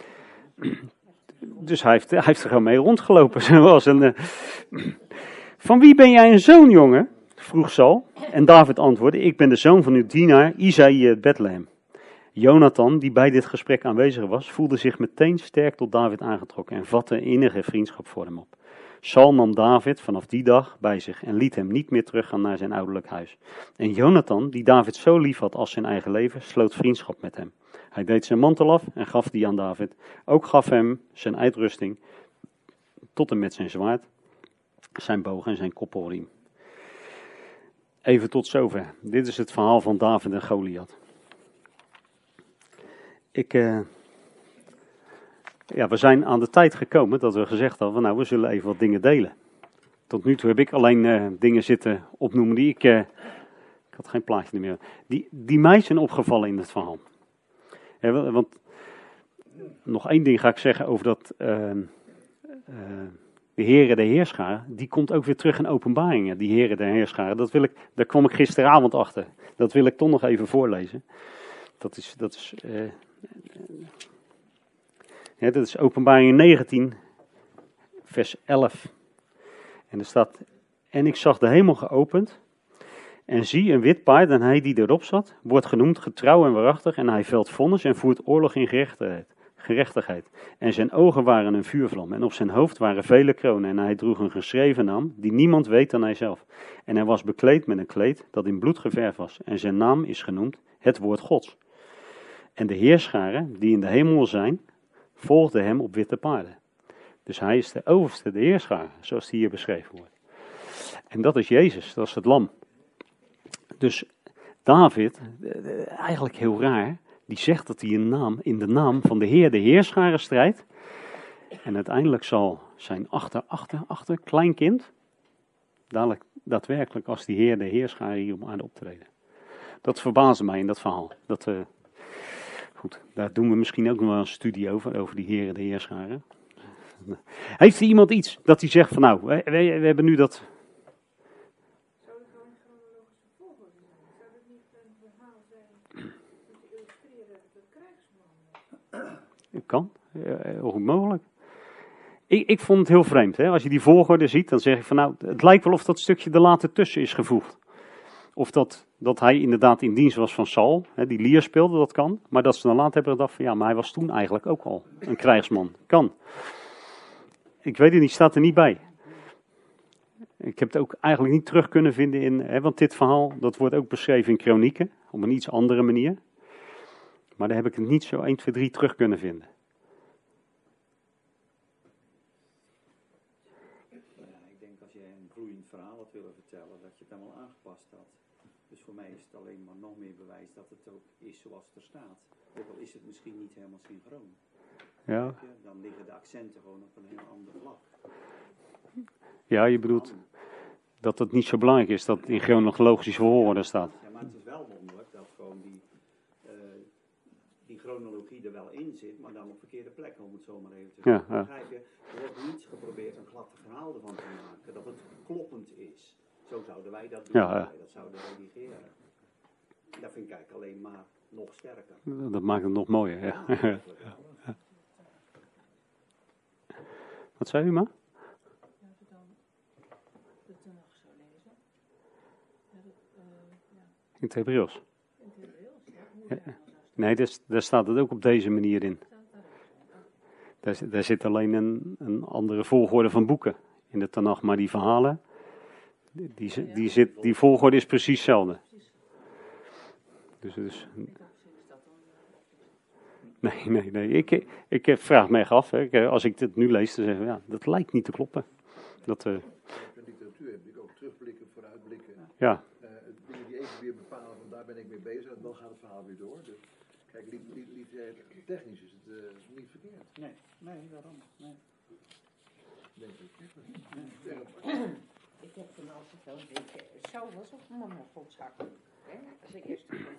Dus hij heeft, hij heeft er gewoon mee rondgelopen. Zoals een, uh... Van wie ben jij een zoon, jongen? Vroeg Saul. En David antwoordde, ik ben de zoon van uw dienaar Isaïe uit Bethlehem. Jonathan, die bij dit gesprek aanwezig was, voelde zich meteen sterk tot David aangetrokken en vatte innige vriendschap voor hem op. Saul nam David vanaf die dag bij zich en liet hem niet meer teruggaan naar zijn ouderlijk huis. En Jonathan, die David zo lief had als zijn eigen leven, sloot vriendschap met hem. Hij deed zijn mantel af en gaf die aan David. Ook gaf hem zijn uitrusting tot en met zijn zwaard, zijn boog en zijn koppelriem. Even tot zover. Dit is het verhaal van David en Goliath. Ik, uh, ja, we zijn aan de tijd gekomen dat we gezegd hadden, nou, we zullen even wat dingen delen. Tot nu toe heb ik alleen uh, dingen zitten opnoemen die ik, uh, ik had geen plaatje meer, die, die mij zijn opgevallen in het verhaal. Ja, want nog één ding ga ik zeggen over dat uh, uh, de Heere de Heerscharen, die komt ook weer terug in Openbaringen, die Heere de Heerscharen. Dat wil ik, daar kwam ik gisteravond achter. Dat wil ik toch nog even voorlezen. Dat is, dat is, uh, ja, dat is Openbaringen negentien, vers elf. En er staat, en ik zag de hemel geopend, en zie een wit paard, en hij die erop zat, wordt genoemd getrouw en waarachtig, en hij velt vonnis en voert oorlog in gerechtigheid. gerechtigheid. En zijn ogen waren een vuurvlam, en op zijn hoofd waren vele kronen, en hij droeg een geschreven naam, die niemand weet dan hij zelf. En hij was bekleed met een kleed dat in bloed geverfd was, en zijn naam is genoemd het woord Gods. En de heerscharen, die in de hemel zijn, volgden hem op witte paarden. Dus hij is de overste, de heerscharen, zoals die hier beschreven wordt. En dat is Jezus, dat is het lam. Dus David, eigenlijk heel raar, die zegt dat hij een naam, in de naam van de Heer de Heerscharen strijdt. En uiteindelijk zal zijn achter, achter, achter kleinkind, dadelijk daadwerkelijk als die Heer de Heerscharen hier op aarde optreden. Dat verbaasde mij in dat verhaal. Dat, uh, goed, daar doen we misschien ook nog wel een studie over, over die Heer de Heerscharen. Heeft er iemand iets dat hij zegt van nou, we, we, we hebben nu dat... Kan, heel goed mogelijk. Ik, ik vond het heel vreemd. Hè? Als je die volgorde ziet, dan zeg ik van nou, het lijkt wel of dat stukje er later tussen is gevoegd. Of dat, dat hij inderdaad in dienst was van Saul, hè, die lier speelde, dat kan. Maar dat ze dan later hebben gedacht van ja, maar hij was toen eigenlijk ook al een krijgsman. Kan. Ik weet het niet, staat er niet bij. Ik heb het ook eigenlijk niet terug kunnen vinden in, hè, want dit verhaal, dat wordt ook beschreven in Kronieken, op een iets andere manier. Maar daar heb ik het niet zo één, twee, drie terug kunnen vinden. Ja, ik denk als jij een vloeiend verhaal had willen vertellen, dat je het allemaal aangepast had. Dus voor mij is het alleen maar nog meer bewijs dat het ook is zoals het er staat. Ook al is het misschien niet helemaal synchroon. Ja. Dan liggen de accenten gewoon op een heel ander vlak. Ja, je bedoelt dat het niet zo belangrijk is dat het in chronologische volgorde staat. Ja, maar het is wel wonderlijk dat gewoon die, uh, die chronologie er wel in zit, maar dan op verkeerde plekken, om het zo maar even te zeggen. Ja, ja. Begrijp je? Er wordt niet geprobeerd een glad verhaal ervan te maken, dat het kloppend is. Zo zouden wij dat doen, Ja, ja. wij dat zouden redigeren. Dat vind ik eigenlijk alleen maar nog sterker. Dat maakt het nog mooier. Ja. Ja, Ja. Ja. Wat zei u, ma? In het Hebreeuws. Ja. Nee, daar, daar staat het ook op deze manier in. Daar, daar zit alleen een, een andere volgorde van boeken in de Tanach, maar die verhalen, die, die, die, zit, die volgorde is precies hetzelfde. Dus, dus, nee, nee, nee. Ik, ik vraag me echt af. Hè. Als ik dit nu lees, dan zeg ik, ja, dat lijkt niet te kloppen. Dat, uh, In de literatuur heb ik ook terugblikken, vooruitblikken. Ja. Uh, dingen die even weer bepalen, van daar ben ik mee bezig en dan gaat het verhaal weer door. Dus, kijk, li, li, li, technisch is het uh, niet verkeerd. Nee, nee, waarom? Nee. Denk ik. Nee. Ik heb toen altijd zo'n beetje, zo was op mama godshakken. Als ik eerst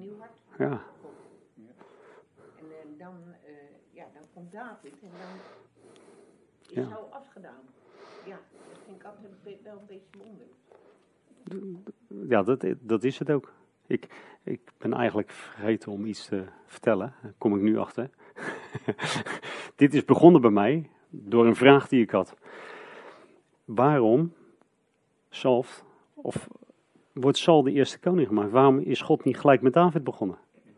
nieuw hart. Ja. En uh, dan, uh, ja, dan komt David en dan is Ja. Saul afgedaan. Ja, dat vind ik altijd een be- wel een beetje wonderlijk. Ja, dat, dat is het ook. Ik, ik ben eigenlijk vergeten om iets te vertellen. Daar kom ik nu achter. Dit is begonnen bij mij door een vraag die ik had. Waarom zalft, of wordt Saul de eerste koning gemaakt? Waarom is God niet gelijk met David begonnen?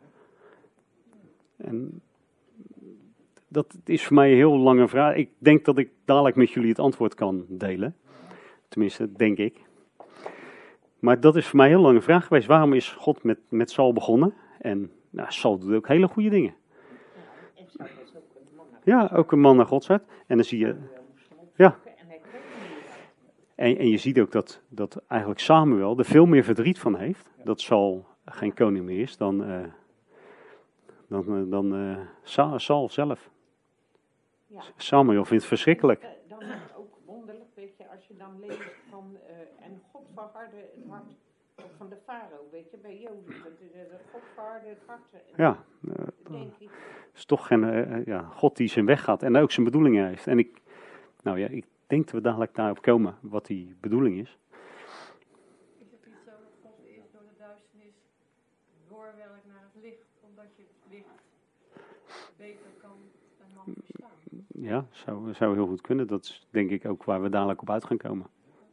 En dat is voor mij een heel lange vraag. Ik denk dat ik dadelijk met jullie het antwoord kan delen. Tenminste, denk ik. Maar dat is voor mij een heel lange vraag geweest. Waarom is God met, met Saul begonnen? En nou, Saul doet ook hele goede dingen. Ja, en Saul was ook een man. Ja, ook een man naar Gods hart. En dan zie je, ja. En hij kon niet. En, en je ziet ook dat, dat eigenlijk Samuel er veel meer verdriet van heeft. Dat Saul geen koning meer is dan, uh, dan, uh, dan uh, Sa- Saul zelf. Ja. Samuel vindt het verschrikkelijk. Uh, dan is het ook wonderlijk, weet je, als je dan leest van, uh, en God verhardde het hart van de farao, weet je, bij Jozef. Dat, uh, dat God verhardde het hart. En Ja, uh, denk ik, het is toch geen uh, ja, God die zijn weg gaat en ook zijn bedoelingen heeft. En ik, nou ja, ik denk dat we dadelijk daarop komen wat die bedoeling is. Is het niet zo dat God eerst door de duisternis doorwerkt naar het licht, omdat je het licht beter kan een man verstaan? Ja, zou, zou heel goed kunnen. Dat is denk ik ook waar we dadelijk op uit gaan komen.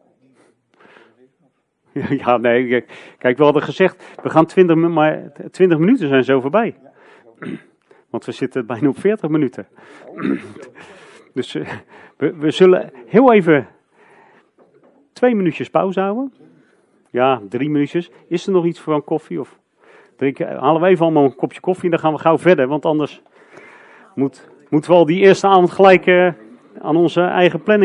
Ja, nee, kijk, we hadden gezegd, we gaan twintig, maar twintig minuten zijn zo voorbij. Want we zitten bijna op veertig minuten. Dus uh, we, we zullen heel even twee minuutjes pauze houden. Ja, drie minuutjes. Is er nog iets voor een koffie? Of drinken? Halen we even allemaal een kopje koffie en dan gaan we gauw verder. Want anders moet, moeten we al die eerste avond gelijk uh, aan onze eigen planning.